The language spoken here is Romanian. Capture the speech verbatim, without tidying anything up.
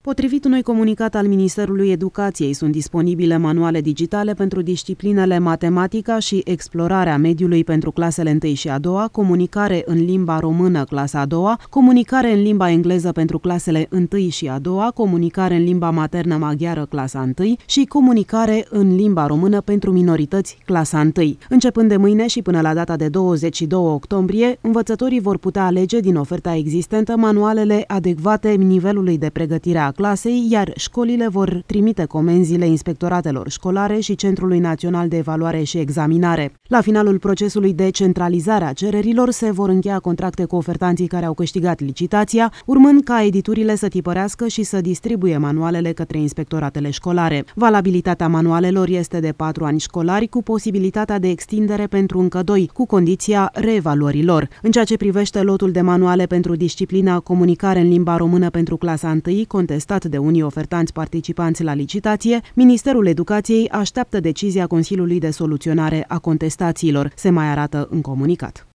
Potrivit unui comunicat al Ministerului Educației, sunt disponibile manuale digitale pentru disciplinele matematica și explorarea mediului pentru clasele întâi și a doua, comunicare în limba română clasa a doua, comunicare în limba engleză pentru clasele întâi și a doua, comunicare în limba maternă maghiară clasa întâi și comunicare în limba română pentru minorități clasa întâi. Începând de mâine și până la data de douăzeci și doi octombrie, învățătorii vor putea alege din oferta existentă manualele adecvate nivelului de pregătire a clasei, iar școlile vor trimite comenzile inspectoratelor școlare și Centrului Național de Evaluare și Examinare. La finalul procesului de centralizare a cererilor se vor încheia contracte cu ofertanții care au câștigat licitația, urmând ca editurile să tipărească și să distribuie manualele către inspectoratele școlare. Valabilitatea manualelor este de patru ani școlari, cu posibilitatea de extindere pentru încă doi, cu condiția reevaluării lor. În ceea ce privește lotul de manuale pentru disciplina comunicare în limba română pentru clasa întâi, contestat de unii ofertanți participanți la licitație, Ministerul Educației așteaptă decizia Consiliului de Soluționare a Contestațiilor, se mai arată în comunicat.